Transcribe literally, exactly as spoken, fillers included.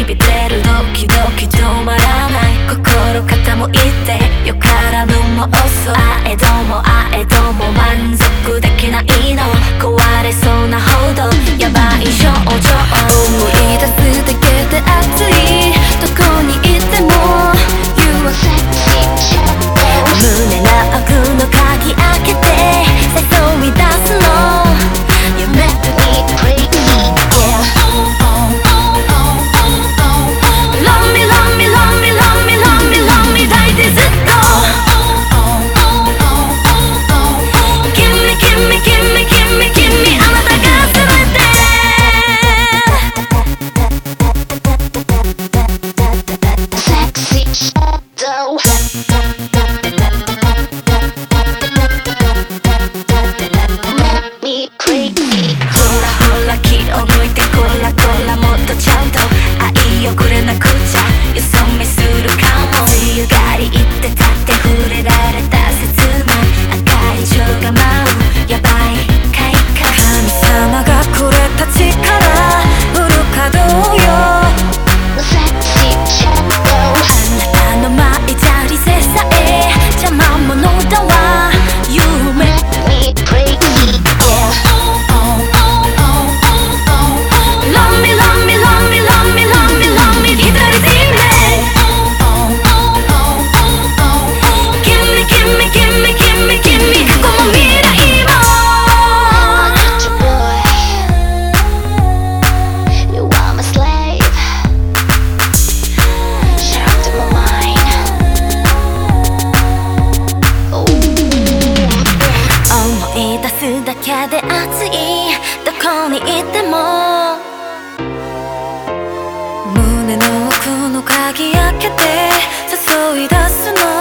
びてるドキドキ止まらない心傾いてよからぬ妄想あえどもあえども満足できないの壊れそうなほどやばい症状思い出すだけで熱いどこにいても You are sexy 胸の奥の鍵開けて誘い出すの You make me crazy yeah Love me love me love me love me love me love me 抱いてずっと Give me give me give me give me give me あなたが全て Sexy shadow Make me crazy ほらほら気を抜いてこらこらもっとちゃんと愛をくれなくちゃよそ見するかも強がり言ってたって触れられた切ない赤い情が舞うやばい快感神様がくれた力フル稼働よ Sexy shadow あなたの舞いたりせさえ邪魔者だわ You make me crazy yeah Love me love me love me love me love me love me 左でいいね Give me give me give me give me give me 過去も未来も Your boy You are my slave Shut up my mind oh. 思い出すだけで熱いどこにいても胸の奥の鍵開けて誘い出すの